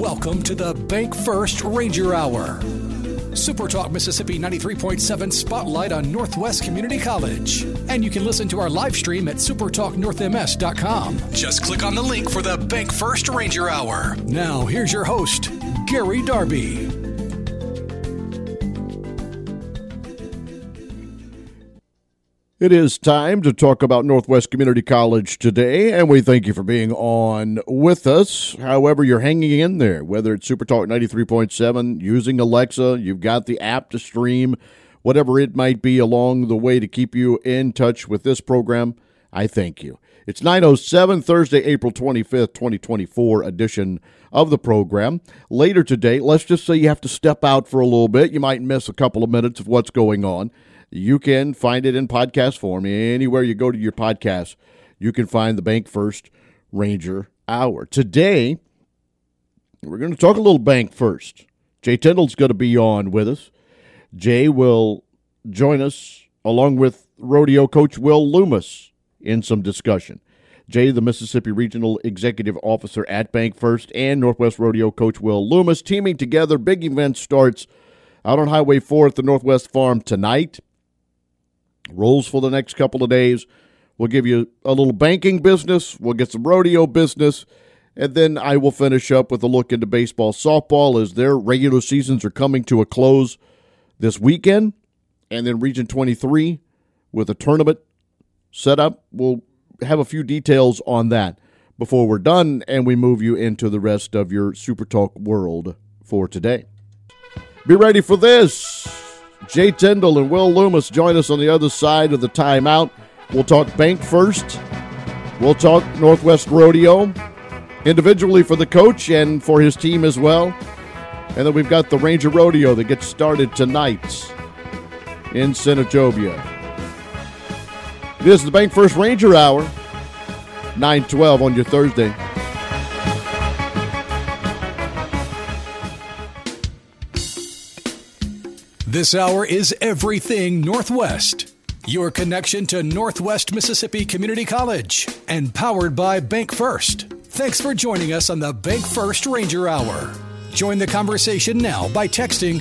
Welcome to the Bank First Ranger Hour. Super Talk Mississippi 93.7 Spotlight on Northwest Community College. And you can listen to our live stream at supertalknorthms.com. Just click on the link for the Bank First Ranger Hour. Now, here's your host, Gary Darby. It is time to talk about Northwest Community College today, and we thank you for being on with us. However, you're hanging in there, whether it's Supertalk 93.7, using Alexa, you've got the app to stream, whatever it might be along the way to keep you in touch with this program, I thank you. It's 9:07, Thursday, April 25th, 2024 edition of the program. Later today, let's just say you have to step out for a little bit. You might miss a couple of minutes of what's going on. You can find it in podcast form. Anywhere you go to your podcast, you can find the Bank First Ranger Hour. Today, we're going to talk a little Bank First. Jay Tyndall's going to be on with us. Jay will join us along with rodeo coach Will Loomis in some discussion. Jay, the Mississippi Regional Executive Officer at Bank First, and Northwest Rodeo coach Will Loomis teaming together. Big event starts out on Highway 4 at the Northwest Farm tonight. Rolls for the next couple of days. We'll give you a little banking business. We'll get some rodeo business. And then I will finish up with a look into baseball, softball as their regular seasons are coming to a close this weekend. And then Region 23 with a tournament set up. We'll have a few details on that before we're done, and we move you into the rest of your Super Talk world for today. Be ready for this. Jay Tyndall and Will Loomis join us on the other side of the timeout. We'll talk Bank First. We'll talk Northwest Rodeo, individually for the coach and for his team as well. And then we've got the Ranger Rodeo that gets started tonight in Senatobia. This is the Bank First Ranger Hour, 9:12 on your Thursday. This hour is everything Northwest. Your connection to Northwest Mississippi Community College and powered by Bank First. Thanks for joining us on the Bank First Ranger Hour. Join the conversation now by texting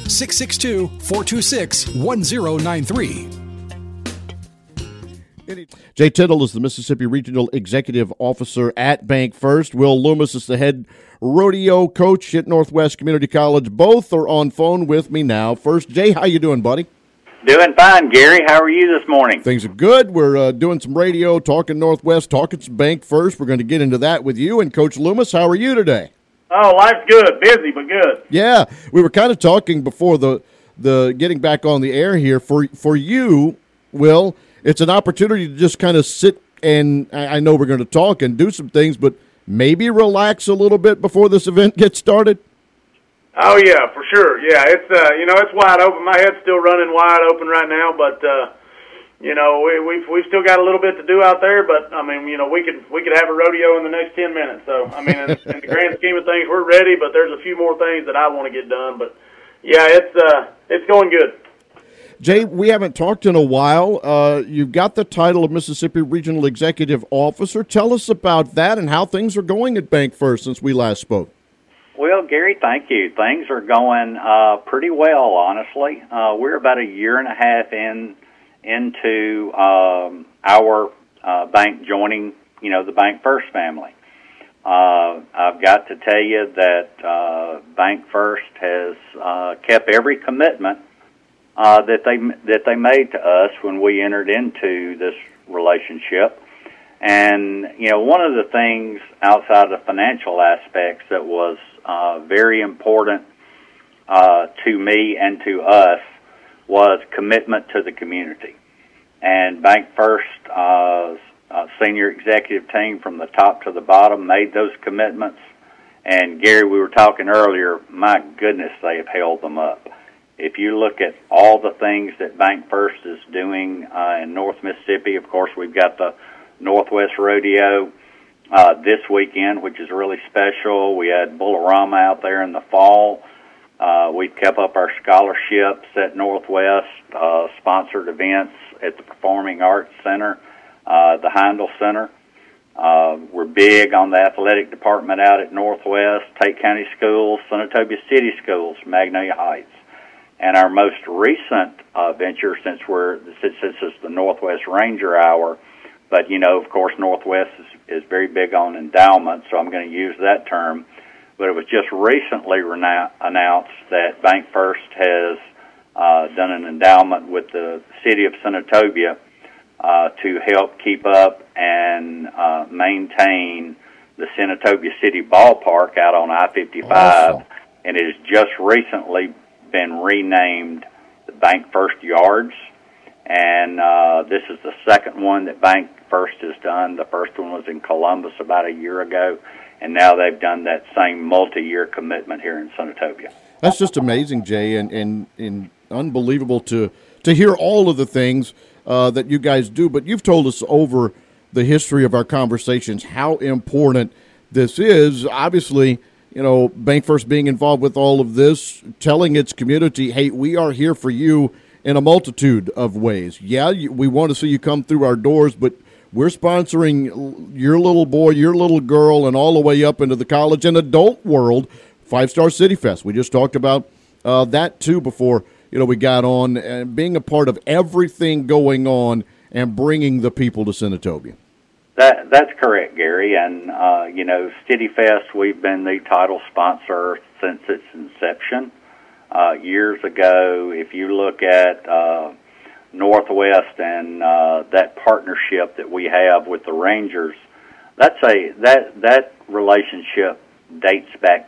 662-426-1093. Jay Tyndall is the Mississippi Regional Executive Officer at Bank First. Will Loomis is the head rodeo coach at Northwest Community College. Both are on phone with me now. First, Jay, how you doing, buddy? Doing fine, Gary. How are you this morning? Things are good. We're doing some radio, talking Northwest, talking some Bank First. We're going to get into that with you. And Coach Loomis, how are you today? Oh, life's good. Busy, but good. Yeah, we were kind of talking before the getting back on the air here. For you, Will, it's an opportunity to just kind of sit and I know we're going to talk and do some things, but maybe relax a little bit before this event gets started. Oh yeah, for sure. Yeah, it's it's wide open. My head's still running wide open right now, but we've still got a little bit to do out there. But I mean, we could have a rodeo in the next 10 minutes. So I mean, in the grand scheme of things, we're ready. But there's a few more things that I want to get done. But yeah, it's going good. Jay, we haven't talked in a while. You've got the title of Mississippi Regional Executive Officer. Tell us about that and how things are going at Bank First since we last spoke. Well, Gary, thank you. Things are going pretty well, honestly. We're about a year and a half into our bank joining, the Bank First family. I've got to tell you that Bank First has kept every commitment that they made to us when we entered into this relationship. And, one of the things outside of the financial aspects that was very important to me and to us was commitment to the community. And Bank First senior executive team from the top to the bottom made those commitments. And, Gary, we were talking earlier, my goodness, they have held them up. If you look at all the things that Bank First is doing in North Mississippi, of course, we've got the Northwest Rodeo this weekend, which is really special. We had Bullarama out there in the fall. We've kept up our scholarships at Northwest, sponsored events at the Performing Arts Center, the Heindel Center. We're big on the athletic department out at Northwest, Tate County Schools, Senatobia City Schools, Magnolia Heights. And our most recent venture, since this is the Northwest Ranger Hour, but, of course, Northwest is very big on endowment, so I'm going to use that term. But it was just recently announced that BancFirst has done an endowment with the city of Senatobia to help keep up and maintain the Senatobia City Ballpark out on I-55. Awesome. And it has just recently been renamed the BancFirst Yards. And this is the second one that BancFirst has done. The first one was in Columbus about a year ago, and now they've done that same multi-year commitment here in Senatobia. That's just amazing, Jay, and unbelievable to hear all of the things that you guys do. But you've told us over the history of our conversations how important this is. Obviously, BancFirst being involved with all of this, telling its community, hey, we are here for you in a multitude of ways. Yeah, we want to see you come through our doors, but we're sponsoring your little boy, your little girl, and all the way up into the college and adult world, 5-Star City Fest. We just talked about that, too, before we got on, and being a part of everything going on and bringing the people to Senatobia. That's correct, Gary. And, City Fest, we've been the title sponsor since its inception. Years ago, if you look at Northwest and that partnership that we have with the Rangers, that relationship dates back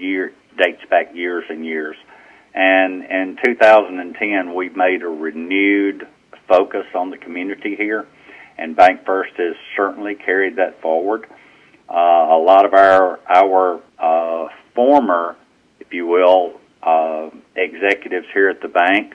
years and years. And in 2010, we made a renewed focus on the community here, and BancFirst has certainly carried that forward. A lot of our former, if you will, executives here at the bank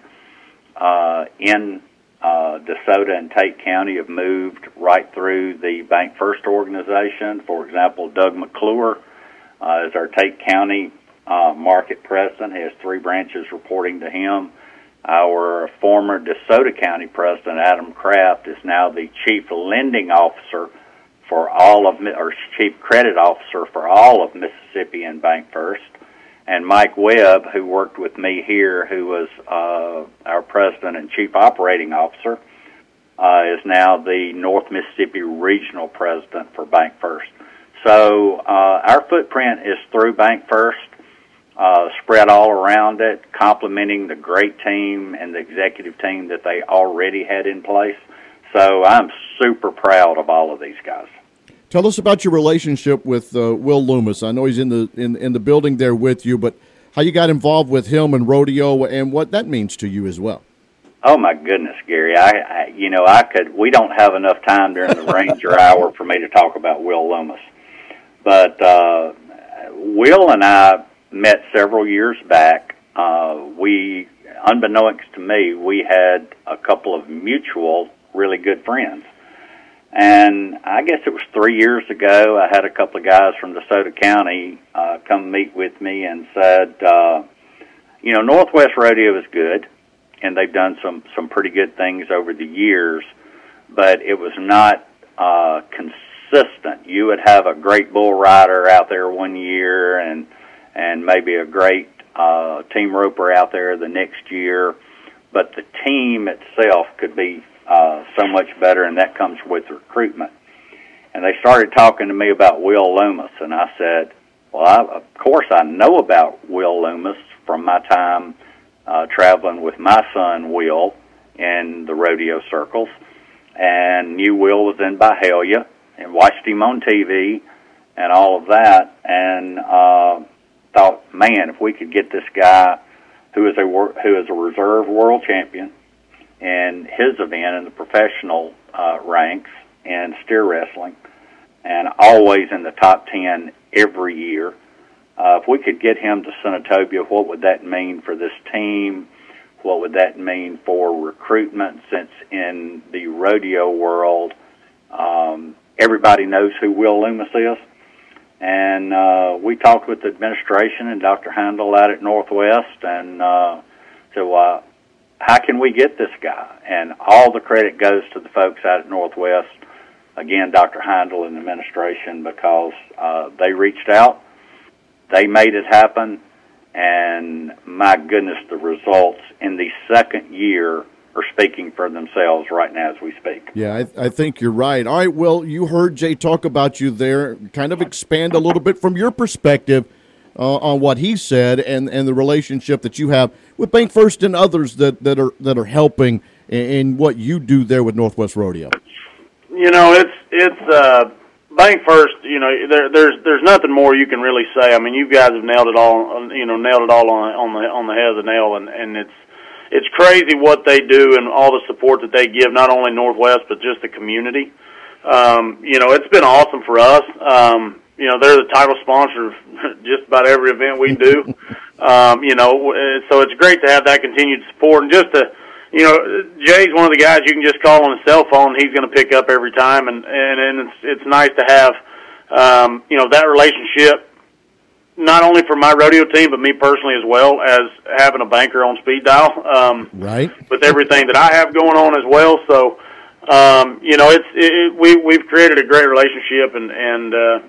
in DeSoto and Tate County have moved right through the BancFirst organization. For example, Doug McClure is our Tate County market president. He has 3 branches reporting to him. Our former DeSoto County president, Adam Kraft, is now the chief lending officer for chief credit officer for all of Mississippi and BancFirst. And Mike Webb, who worked with me here, who was our president and chief operating officer, is now the North Mississippi regional president for BancFirst. So our footprint is through BancFirst, spread all around it, complementing the great team and the executive team that they already had in place. So I'm super proud of all of these guys. Tell us about your relationship with Will Loomis. I know he's in the building there with you, but how you got involved with him and rodeo and what that means to you as well. Oh my goodness, Gary! We don't have enough time during the Ranger Hour for me to talk about Will Loomis, but Will and I met several years back. Unbeknownst to me, we had a couple of mutual really good friends. And I guess it was 3 years ago, I had a couple of guys from DeSoto County come meet with me and said, Northwest Rodeo is good, and they've done some pretty good things over the years, but it was not consistent. You would have a great bull rider out there one year and maybe a great team roper out there the next year, but the team itself could be so much better, and that comes with recruitment. And they started talking to me about Will Loomis, and I said, well, of course I know about Will Loomis from my time traveling with my son Will in the rodeo circles, and knew Will was in Byhalia and watched him on TV and all of that, and thought, man, if we could get this guy who is a reserve world champion in his event in the professional ranks in steer wrestling, and always in the top 10 every year. If we could get him to Senatobia, what would that mean for this team? What would that mean for recruitment, since in the rodeo world, everybody knows who Will Loomis is? And we talked with the administration and Dr. Handel out at Northwest, and said, well, how can we get this guy? And all the credit goes to the folks out at Northwest again, Dr. Heindel and administration, because they reached out, they made it happen, and my goodness, the results in the second year are speaking for themselves right now as we speak. Yeah, I think you're right. All right, well, you heard Jay talk about you there. Kind of expand a little bit from your perspective on what he said and the relationship that you have with Bank First and others that are helping in what you do there with Northwest Rodeo. It's Bank First. There's nothing more you can really say. I mean, you guys have nailed it all. Nailed it all on the head of the nail, and it's crazy what they do and all the support that they give, not only Northwest but just the community. It's been awesome for us. They're the title sponsor of just about every event we do. So it's great to have that continued support. And just to, Jay's one of the guys you can just call on his cell phone. He's going to pick up every time. And it's nice to have, that relationship, not only for my rodeo team, but me personally as well, as having a banker on speed dial. Right. With everything that I have going on as well. So, we've created a great relationship and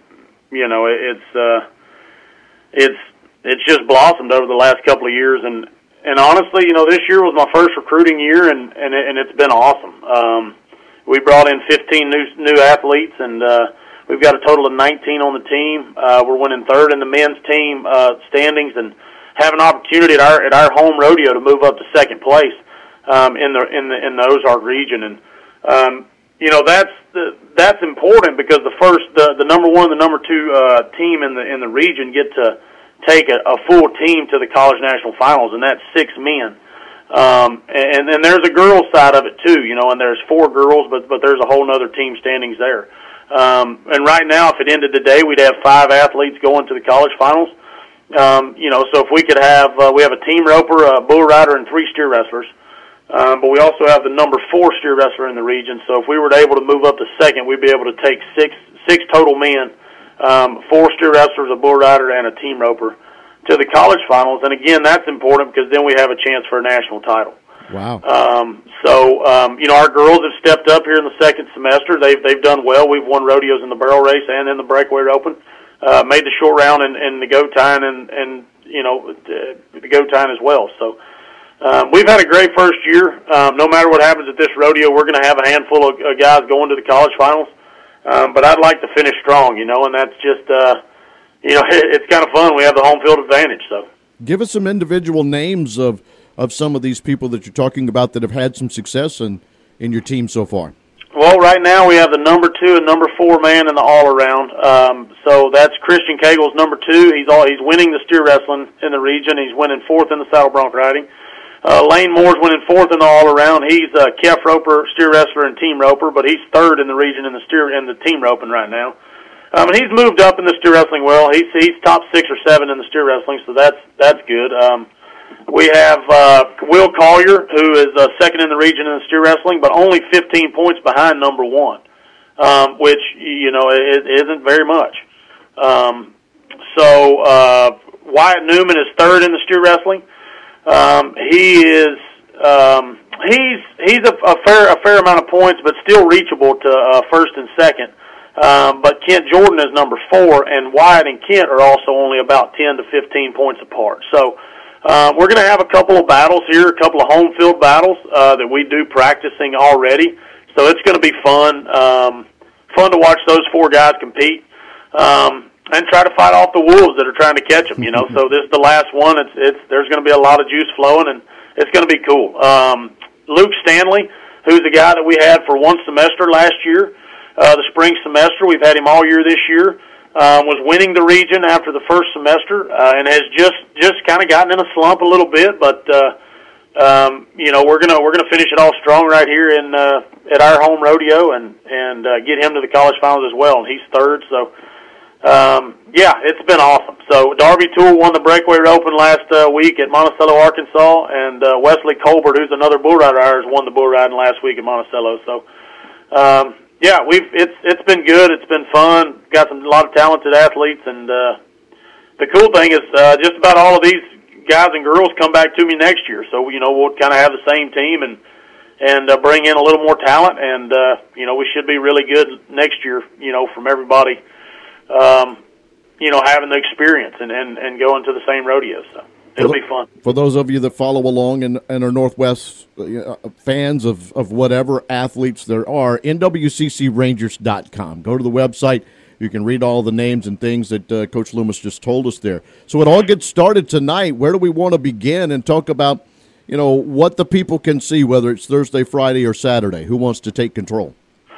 it's just blossomed over the last couple of years, and honestly, this year was my first recruiting year, and it's been awesome. We brought in 15 new athletes, and we've got a total of 19 on the team. We're winning third in the men's team standings, and have an opportunity at our home rodeo to move up to second place in the Ozark region, and that's important because the number one, the number two team in the region get to take a full team to the college national finals, and that's 6 men. And then there's a girls side of it too, and there's 4 girls, but there's a whole other team standings there. And right now, if it ended today, we'd have 5 athletes going to the college finals. So if we could have, we have a team roper, a bull rider, and 3 steer wrestlers. But we also have the number 4 steer wrestler in the region. So if we were able to move up to second, we'd be able to take six total men, 4 steer wrestlers, a bull rider, and a team roper to the college finals. And again, that's important because then we have a chance for a national title. Wow. Our girls have stepped up here in the second semester. They've done well. We've won rodeos in the barrel race and in the breakaway open. Made the short round in the go time and the go time as well. So. We've had a great first year. No matter what happens at this rodeo, we're going to have a handful of guys going to the college finals. But I'd like to finish strong, and that's just, it's kind of fun. We have the home field advantage. So, give us some individual names of some of these people that you're talking about that have had some success in your team so far. Well, right now we have the number 2 and number 4 man in the all-around. So that's Christian Cagle's number 2. He's winning the steer wrestling in the region. He's winning 4th in the saddle bronc riding. Lane Moore's winning 4th in the all-around. He's a calf roper, steer wrestler, and team roper, but he's 3rd in the region in the team roping right now. And he's moved up in the steer wrestling well. He's top 6 or 7 in the steer wrestling, so that's good. We have Will Collier, who is 2nd in the region in the steer wrestling, but only 15 points behind number 1, which it isn't very much. Wyatt Newman is 3rd in the steer wrestling. He's a fair amount of points, but still reachable to 1st and 2nd. But Kent Jordan is number 4, and Wyatt and Kent are also only about 10 to 15 points apart. So we're going to have a couple of battles here, a couple of home field battles that we do practicing already. So it's going to be fun to watch those 4 guys compete. And try to fight off the wolves that are trying to catch them, So this is the last one. There's going to be a lot of juice flowing, and it's going to be cool. Luke Stanley, who's a guy that we had for 1 semester last year, the spring semester. We've had him all year this year. Was winning the region after the first semester, and has just kind of gotten in a slump a little bit. But we're gonna finish it all strong right here at our home rodeo, and get him to the college finals as well. And he's 3rd, so. It's been awesome. So Darby Toole won the breakaway open last week at Monticello, Arkansas, and Wesley Colbert, who's another bull rider ours, won the bull riding last week at Monticello. So, it's been good. It's been fun. Got a lot of talented athletes, and the cool thing is just about all of these guys and girls come back to me next year. So we'll kind of have the same team, and and bring in a little more talent. And we should be really good next year. From everybody, having the experience and going to the same rodeos. So it'll be fun. For those of you that follow along and are Northwest fans of whatever athletes there are, nwccrangers.com. Go to the website. You can read all the names and things that Coach Loomis just told us there. So it all gets started tonight. Where do we want to begin and talk about, what the people can see, whether it's Thursday, Friday, or Saturday? Who wants to take control?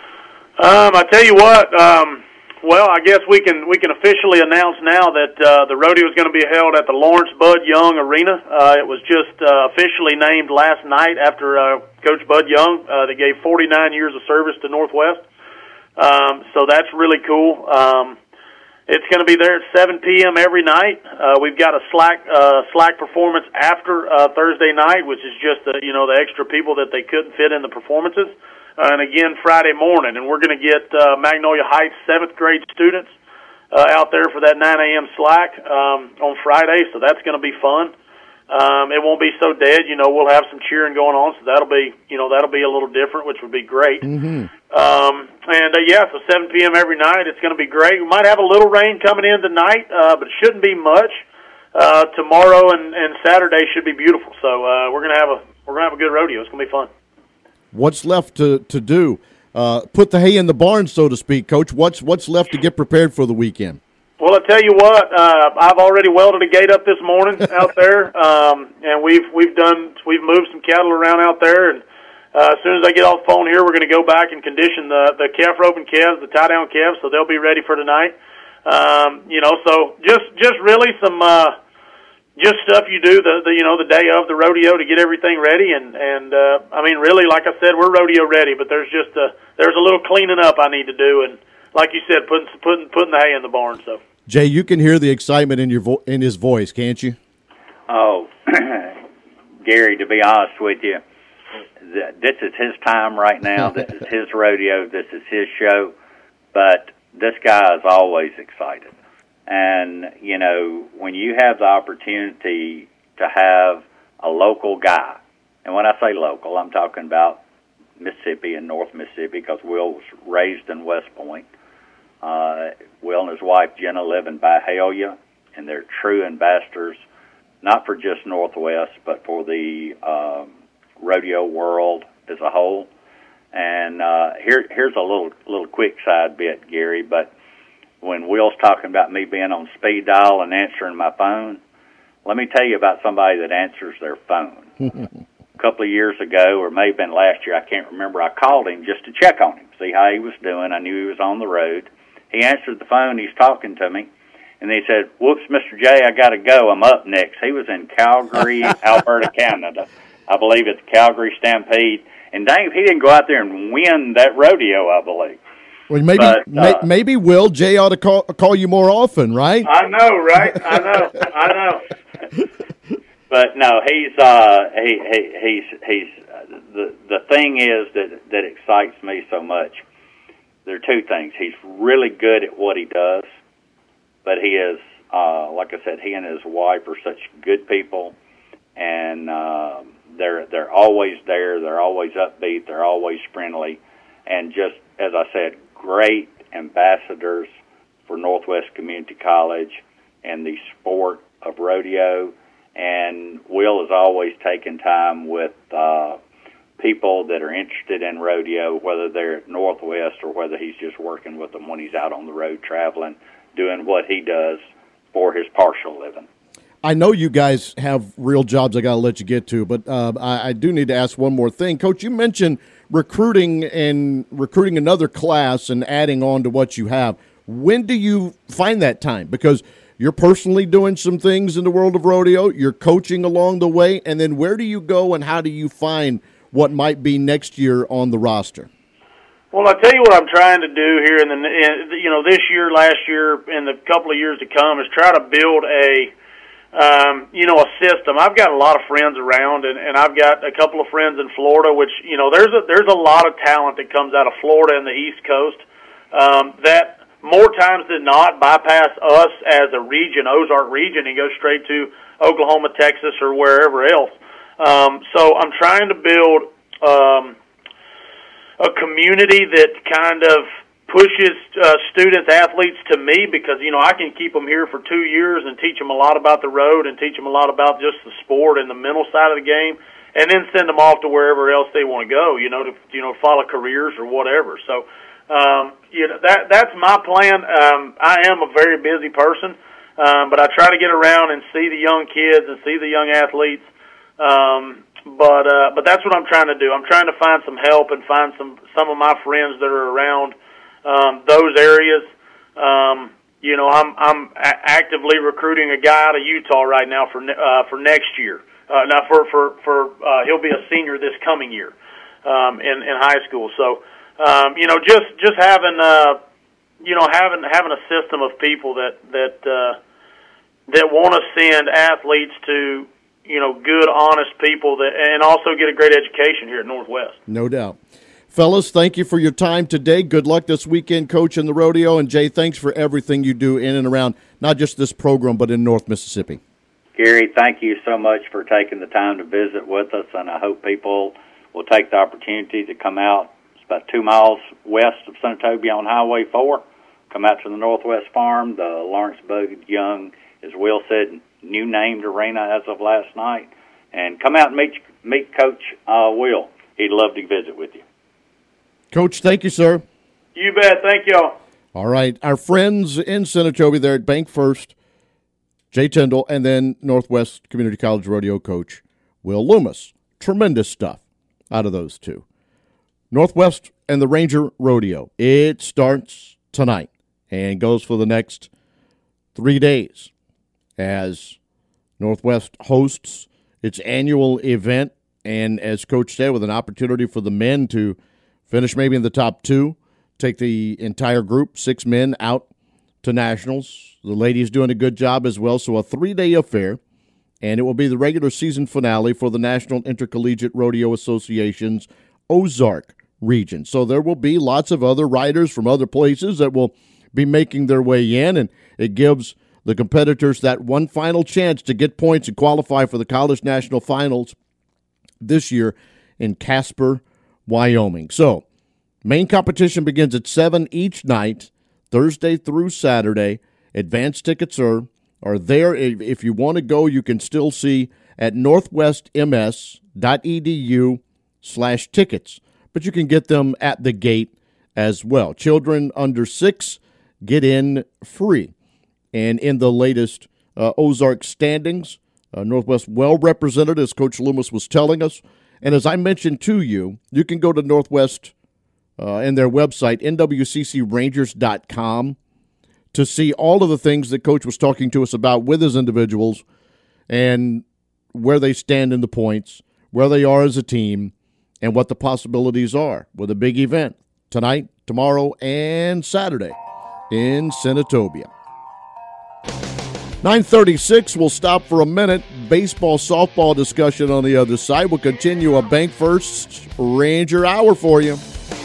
I tell you what. Well, I guess we can officially announce now that the rodeo is going to be held at the Lawrence Bud Young Arena. It was just officially named last night after Coach Bud Young. They gave 49 years of service to Northwest. So that's really cool. It's going to be there at 7 p.m. every night. We've got a slack performance after Thursday night, which is just the extra people that they couldn't fit in the performances. And again, Friday morning. And we're going to get Magnolia Heights 7th grade students out there for that 9 a.m. slack on Friday. So that's going to be fun. It won't be so dead. We'll have some cheering going on. So that'll be a little different, which would be great. Mm-hmm. So 7 p.m. every night. It's going to be great. We might have a little rain coming in tonight, but it shouldn't be much. Tomorrow and Saturday should be beautiful. So we're gonna have a good rodeo. It's gonna be fun. What's left to do? Put the hay in the barn, so to speak, Coach. What's left to get prepared for the weekend? Well, I tell you what, I've already welded a gate up this morning out there, and we've moved some cattle around out there, and as soon as I get off the phone here, we're going to go back and condition the calf roping calves, the tie down calves, so they'll be ready for tonight. So just really some just stuff you do the day of the rodeo to get everything ready, and really, like I said, we're rodeo ready, but there's a little cleaning up I need to do, and like you said, putting the hay in the barn. So Jay, you can hear the excitement in his voice, can't you? Oh, Gary, to be honest with you, this is his time right now. This is his rodeo. This is his show. But this guy is always excited. And, when you have the opportunity to have a local guy, and when I say local, I'm talking about Mississippi and North Mississippi, because Will was raised in West Point. Will and his wife, Jenna, live in Byhalia, and they're true ambassadors, not for just Northwest, but for the rodeo world as a whole. And here's a little quick side bit, Gary, but when Will's talking about me being on speed dial and answering my phone, let me tell you about somebody that answers their phone. A couple of years ago, or maybe been last year, I can't remember, I called him just to check on him, see how he was doing. I knew he was on the road. He answered the phone, he's talking to me, and he said, "Whoops, Mr. J, I got to go, I'm up next." He was in Calgary, Alberta, Canada. I believe it's Calgary Stampede. And dang, he didn't go out there and win that rodeo, I believe. Well, maybe Will, Jay ought to call you more often, right? I know, right? I know. But no, he's the thing is that excites me so much. There are two things. He's really good at what he does, but he is, like I said, he and his wife are such good people, and they're always there. They're always upbeat. They're always friendly, and just as I said, great ambassadors for Northwest Community College and the sport of rodeo. And Will is always taking time with people that are interested in rodeo, whether they're at Northwest or whether he's just working with them when he's out on the road traveling, doing what he does for his partial living. I know you guys have real jobs I got to let you get to, but I do need to ask one more thing. Coach, you mentioned recruiting another class and adding on to what you have. When do you find that time? Because you're personally doing some things in the world of rodeo, you're coaching along the way, and then where do you go and how do you find what might be next year on the roster? Well, I'll tell you what I'm trying to do here in this year, last year, and the couple of years to come is try to build a system. I've got a lot of friends around, and I've got a couple of friends in Florida, which, there's a lot of talent that comes out of Florida and the East Coast that more times than not bypass us as a region, Ozark region, and go straight to Oklahoma, Texas, or wherever else. So I'm trying to build a community that kind of pushes students, athletes to me, because, I can keep them here for 2 years and teach them a lot about the road and teach them a lot about just the sport and the mental side of the game, and then send them off to wherever else they want to go, to follow careers or whatever. So, that's my plan. I am a very busy person, but I try to get around and see the young kids and see the young athletes. But that's what I'm trying to do. I'm trying to find some help and find some of my friends that are around those areas. I'm actively recruiting a guy out of Utah right now for next year. He'll be a senior this coming year in high school. So just having having a system of people that want to send athletes to good, honest people and also get a great education here at Northwest. No doubt. Fellas, thank you for your time today. Good luck this weekend, Coach, in the rodeo. And, Jay, thanks for everything you do in and around not just this program but in North Mississippi. Gary, thank you so much for taking the time to visit with us, and I hope people will take the opportunity to come out. It's about 2 miles west of Senatobia on Highway 4. Come out to the Northwest Farm. The Lawrence Bud Young, as Will said, new named arena as of last night. And come out and meet Coach Will. He'd love to visit with you. Coach, thank you, sir. You bet. Thank y'all. All right. Our friends in Senatobia there at Bank First, Jay Tyndall, and then Northwest Community College rodeo coach Will Loomis. Tremendous stuff out of those two. Northwest and the Ranger Rodeo. It starts tonight and goes for the next 3 days as Northwest hosts its annual event, and as Coach said, with an opportunity for the men to finish maybe in the top 2, take the entire group, 6 men, out to nationals. The ladies doing a good job as well. So a 3-day affair, and it will be the regular season finale for the National Intercollegiate Rodeo Association's Ozark region. So there will be lots of other riders from other places that will be making their way in, and it gives the competitors that one final chance to get points and qualify for the College National Finals this year in Casper, Wyoming. So, main competition begins at 7 each night, Thursday through Saturday. Advanced tickets are there. If you want to go, you can still see at northwestms.edu/tickets. But you can get them at the gate as well. Children under 6 get in free. And in the latest Ozark standings, Northwest well represented, as Coach Loomis was telling us. And as I mentioned to you, you can go to Northwest and their website, nwccrangers.com, to see all of the things that Coach was talking to us about with his individuals and where they stand in the points, where they are as a team, and what the possibilities are with a big event tonight, tomorrow, and Saturday in Senatobia. 9:36, we'll stop for a minute. Baseball, softball discussion on the other side. We'll continue a Bank First Ranger Hour for you.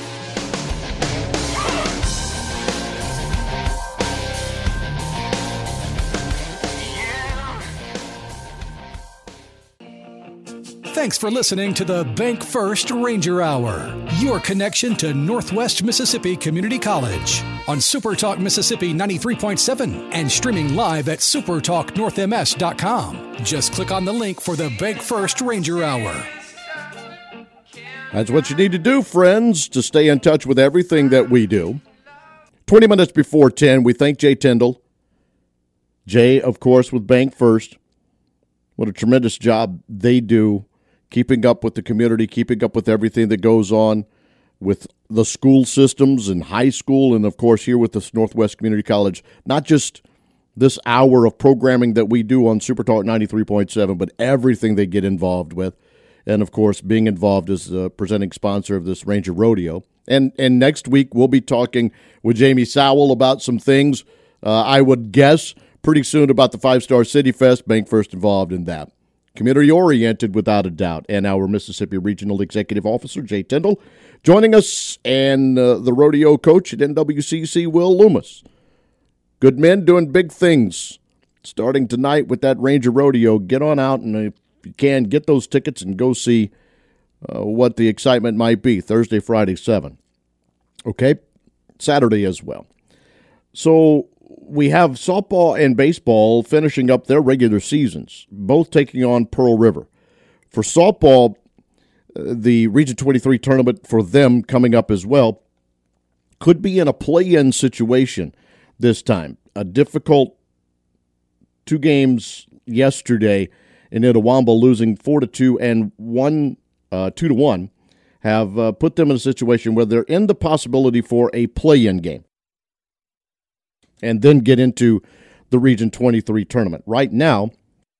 Thanks for listening to the Bank First Ranger Hour, your connection to Northwest Mississippi Community College on Super Talk Mississippi 93.7 and streaming live at supertalknorthms.com. Just click on the link for the Bank First Ranger Hour. That's what you need to do, friends, to stay in touch with everything that we do. 20 minutes before 10, we thank Jay Tyndall. Jay, of course, with Bank First. What a tremendous job they do keeping up with the community, keeping up with everything that goes on with the school systems and high school, and, of course, here with this Northwest Community College. Not just this hour of programming that we do on Super Talk 93.7, but everything they get involved with. And, of course, being involved as the presenting sponsor of this Ranger Rodeo. And next week we'll be talking with Jamie Sowell about some things, I would guess, pretty soon about the 5-Star City Fest. Bank First involved in that. Community-oriented, without a doubt. And our Mississippi Regional Executive Officer, Jay Tyndall, joining us, and the rodeo coach at NWCC, Will Loomis. Good men doing big things. Starting tonight with that Ranger Rodeo. Get on out, and if you can, get those tickets and go see what the excitement might be. Thursday, Friday, 7. Okay? Saturday as well. So we have softball and baseball finishing up their regular seasons, both taking on Pearl River. For softball, the Region 23 tournament for them coming up as well could be in a play-in situation this time. A difficult 2 games yesterday in Itawamba, losing 4-2 and 2-1, have put them in a situation where they're in the possibility for a play-in game and then get into the Region 23 tournament. Right now,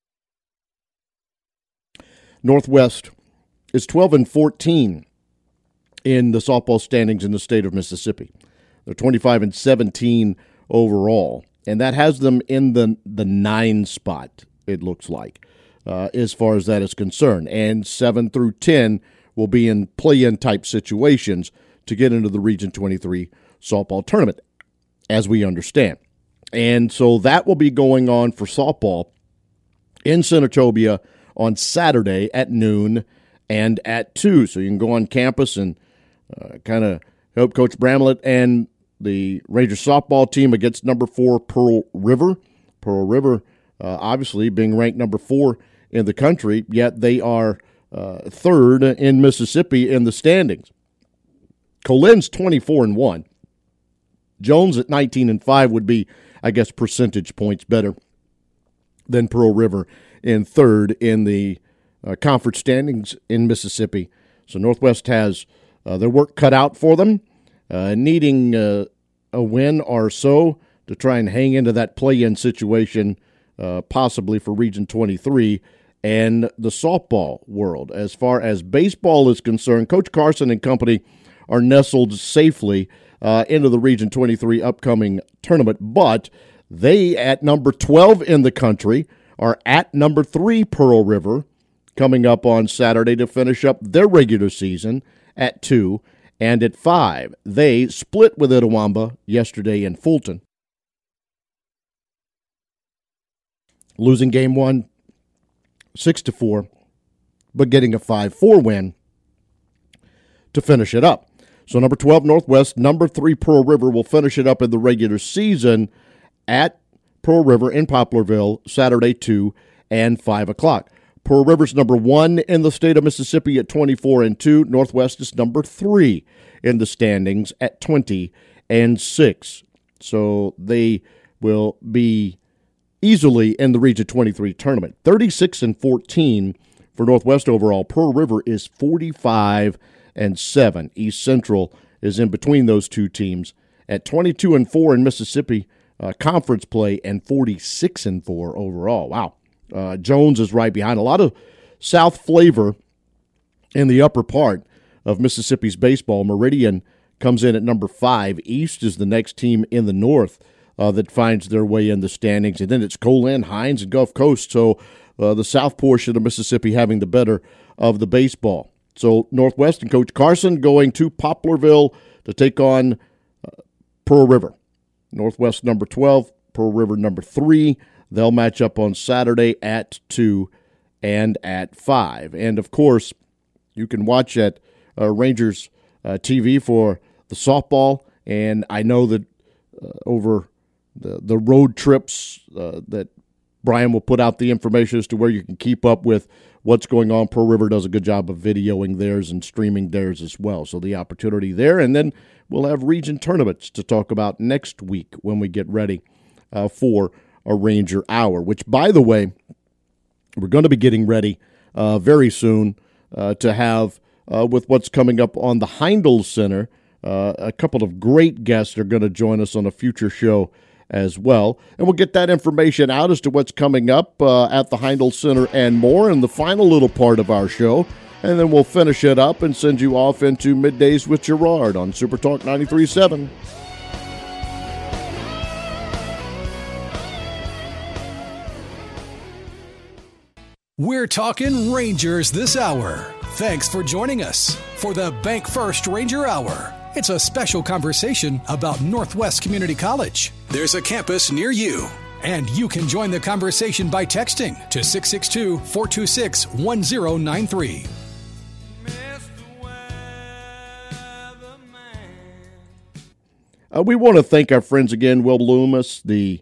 Northwest is 12-14 in the softball standings in the state of Mississippi. They're 25-17 overall, and that has them in the 9 spot, it looks like, as far as that is concerned. And 7 through 10 will be in play-in type situations to get into the Region 23 softball tournament, as we understand. And so that will be going on for softball in Senatobia on Saturday at noon and at 2. So you can go on campus and kind of help Coach Bramlett and the Rangers softball team against number 4 Pearl River. Pearl River obviously being ranked number 4 in the country, yet they are 3rd in Mississippi in the standings. Colin's 24-1. Jones at 19-5 would be, I guess, percentage points better than Pearl River in 3rd in the conference standings in Mississippi. So Northwest has their work cut out for them, needing a win or so to try and hang into that play-in situation, possibly for Region 23 and the softball world. As far as baseball is concerned, Coach Carson and company are nestled safely into the Region 23 upcoming tournament, but they, at number 12 in the country, are at number 3 Pearl River, coming up on Saturday to finish up their regular season at 2, and at 5. They split with Itawamba yesterday in Fulton, losing game 1 6-4, but getting a 5-4 win to finish it up. So number 12 Northwest, number 3 Pearl River will finish it up in the regular season at Pearl River in Poplarville, Saturday 2 and 5 o'clock. Pearl River's number 1 in the state of Mississippi at 24-2. Northwest is number 3 in the standings at 20-6. So they will be easily in the Region 23 tournament. 36-14 for Northwest overall. Pearl River is 45-7. East Central is in between those two teams at 22-4 in Mississippi conference play and 46-4 overall. Wow. Jones is right behind. A lot of South flavor in the upper part of Mississippi's baseball. Meridian comes in at number 5. East is the next team in the north that finds their way in the standings. And then it's Colin, Hines, and Gulf Coast. So the south portion of Mississippi having the better of the baseball. So Northwest and Coach Carson going to Poplarville to take on Pearl River. Northwest number 12, Pearl River number 3. They'll match up on Saturday at 2 and at 5. And, of course, you can watch at Rangers TV for the softball. And I know that over the road trips that Brian will put out the information as to where you can keep up with what's going on. Pearl River does a good job of videoing theirs and streaming theirs as well. So the opportunity there. And then we'll have region tournaments to talk about next week when we get ready for a Ranger Hour, which, by the way, we're going to be getting ready very soon to have with what's coming up on the Heindel Center. A couple of great guests are going to join us on a future show as well. And we'll get that information out as to what's coming up at the Heindel Center and more in the final little part of our show. And then we'll finish it up and send you off into Middays with Gerard on Super Talk 93.7. We're talking Rangers this hour. Thanks for joining us for the Bank First Ranger Hour. It's a special conversation about Northwest Community College. There's a campus near you, and you can join the conversation by texting to 662-426-1093. We want to thank our friends again, Will Loomis, the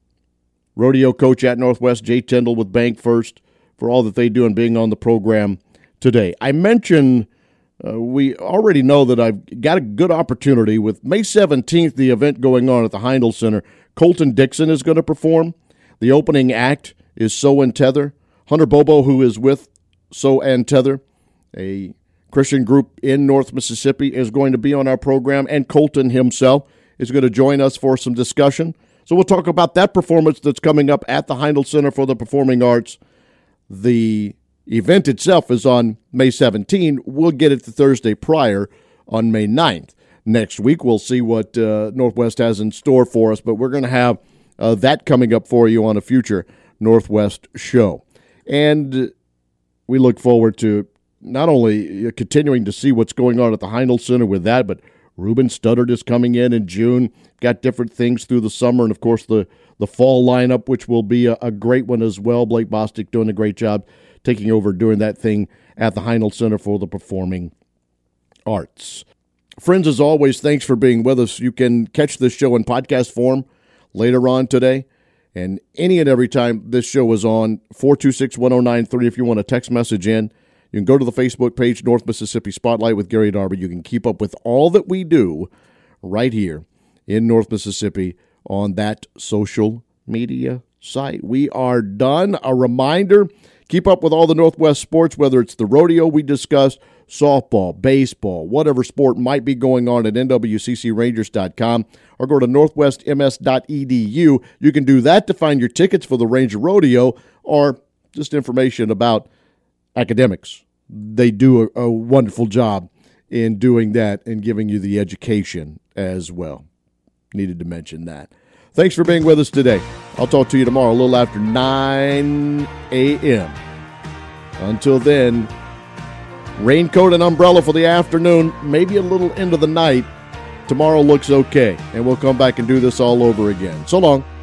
rodeo coach at Northwest, Jay Tyndall with Bank First, for all that they do and being on the program today. I mentioned we already know that I've got a good opportunity with May 17th, the event going on at the Heindel Center. Colton Dixon is going to perform. The opening act is So and Tether. Hunter Bobo, who is with So and Tether, a Christian group in North Mississippi, is going to be on our program, and Colton himself is going to join us for some discussion. So we'll talk about that performance that's coming up at the Heindel Center for the Performing Arts. The event itself is on May 17. We'll get it the Thursday prior on May 9th. Next week, we'll see what Northwest has in store for us, but we're going to have that coming up for you on a future Northwest show. And we look forward to not only continuing to see what's going on at the Heindel Center with that, but Ruben Studdard is coming in June, got different things through the summer, and, of course, the fall lineup, which will be a great one as well. Blake Bostic doing a great job taking over doing that thing at the Heindel Center for the Performing Arts. Friends, as always, thanks for being with us. You can catch this show in podcast form later on today, and any and every time this show is on, 426-1093 if you want a text message in. You can go to the Facebook page, North Mississippi Spotlight with Gary Darby. You can keep up with all that we do right here in North Mississippi on that social media site. We are done. A reminder, keep up with all the Northwest sports, whether it's the rodeo we discussed, softball, baseball, whatever sport might be going on at nwccrangers.com, or go to northwestms.edu. You can do that to find your tickets for the Ranger Rodeo or just information about academics. They do a wonderful job in doing that and giving you the education as well. Needed to mention that. Thanks for being with us today. I'll talk to you tomorrow a little after 9 a.m. Until then, raincoat and umbrella for the afternoon, maybe a little into the night. Tomorrow looks okay, and we'll come back and do this all over again. So long.